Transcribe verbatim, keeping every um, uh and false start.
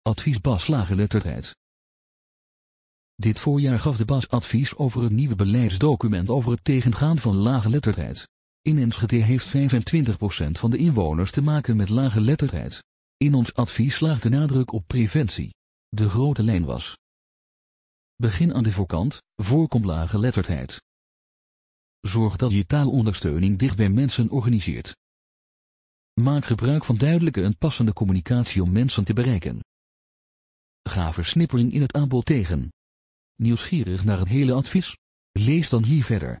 Advies B A S laaggeletterdheid. Dit voorjaar gaf de B A S advies over het nieuwe beleidsdocument over het tegengaan van laaggeletterdheid. In Enschede heeft vijfentwintig procent van de inwoners te maken met laaggeletterdheid. In ons advies lag de nadruk op preventie. De grote lijn was: begin aan de voorkant, voorkom laaggeletterdheid. Zorg dat je taalondersteuning dicht bij mensen organiseert. Maak gebruik van duidelijke en passende communicatie om mensen te bereiken. Ga versnippering in het aanbod tegen. Nieuwsgierig naar het hele advies? Lees dan hier verder.